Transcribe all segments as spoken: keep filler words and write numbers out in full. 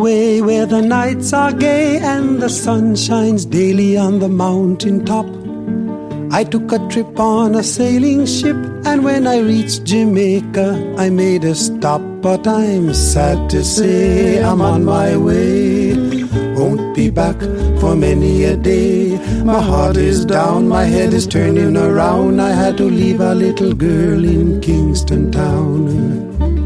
way where the nights are gay and the sun shines daily on the mountain top, I took a trip on a sailing ship, and when I reached Jamaica, I made a stop. But I'm sad to say I'm on my way, won't be back for many a day. My heart is down, my head is turning around. I had to leave a little girl in Kingston town.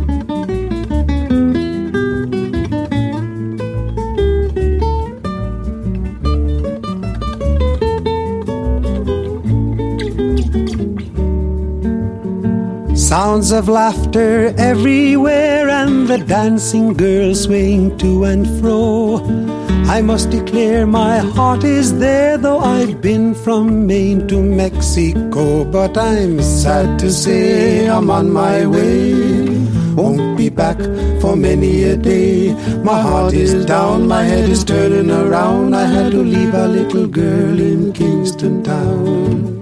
Sounds of laughter everywhere, and the dancing girls swaying to and fro. I must declare my heart is there, though I've been from Maine to Mexico. But I'm sad to say I'm on my way, won't be back for many a day. My heart is down, my head is turning around. I had to leave a little girl in Kingston town.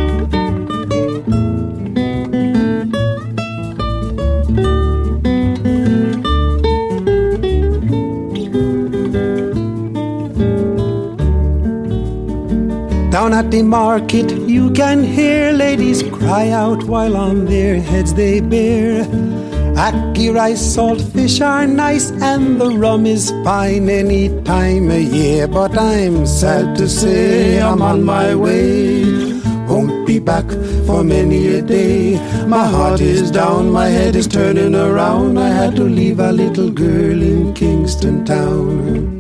Down at the market you can hear ladies cry out while on their heads they bear. Ackee rice, salt fish are nice, and the rum is fine any time of year. But I'm sad to say I'm on my way, won't be back for many a day. My heart is down, my head is turning around. I had to leave a little girl in Kingston town.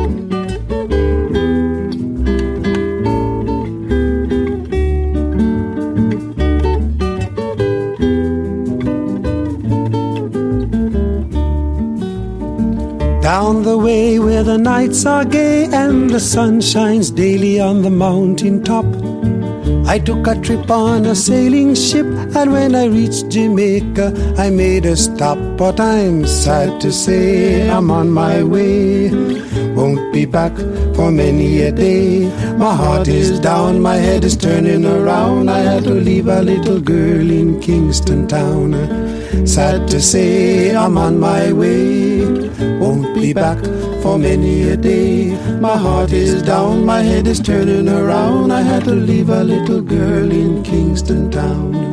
Down the way where the nights are gay and the sun shines daily on the mountain top, I took a trip on a sailing ship, and when I reached Jamaica, I made a stop. But I'm sad to say I'm on my way, won't be back for many a day. My heart is down, my head is turning around. I had to leave a little girl in Kingston town. Sad to say I'm on my way, won't be back for many a day. My heart is down, my head is turning around. I had to leave a little girl in Kingston town.